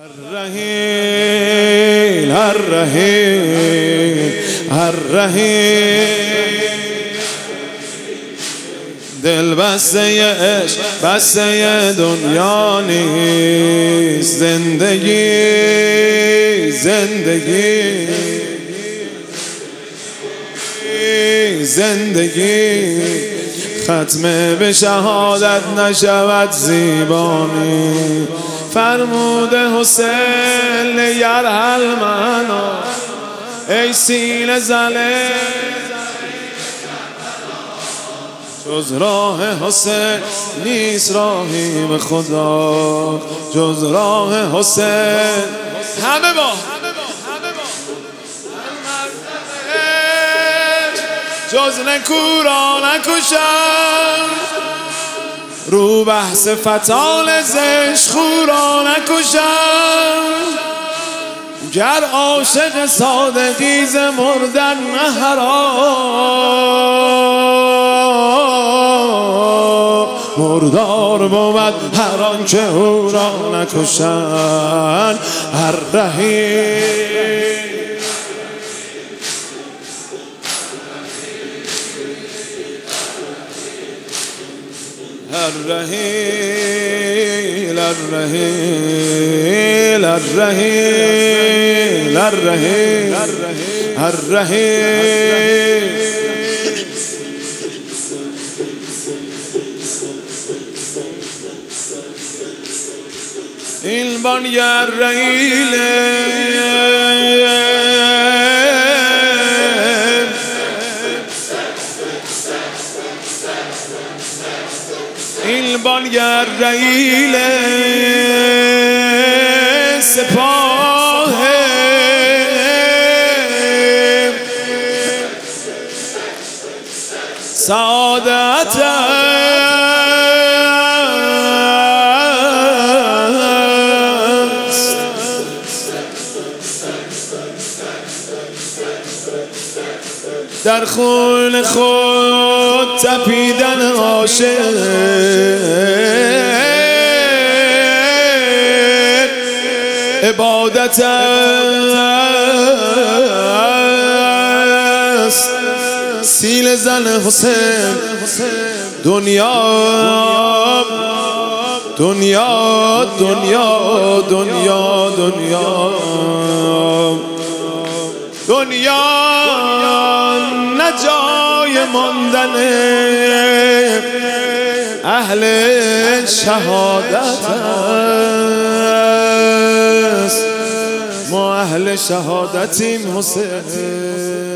الرحیل الرحیل الرحیل دل بسته عشق بسته دنیا نیست. زندگی زندگی زندگی ختم به شهادت نشود زیبانی. فرموده حسین یرحل منو ای سینه زله جز راه حسین نیست راهی به خدا جز راه حسین. همه با جز نکورا نکشم رو بحث فتال زش خورا نکشم. گر عاشق صادقی ز مردن نه حرام مردار بود هر آنچه او را نکشند. الرحیل الرحیل الرحیل الرحیل الرحیل الرحیل این بانی الرحیل این بانی الرحیل سپاه سعادت است. در خون خود تپیدن عاشق عبادت است. سیل زن حسین دنیا دنیا دنیا دنیا دنیا دنیا نه جای ماندن اهل شهادت است. ما اهل شهادتیم حسین.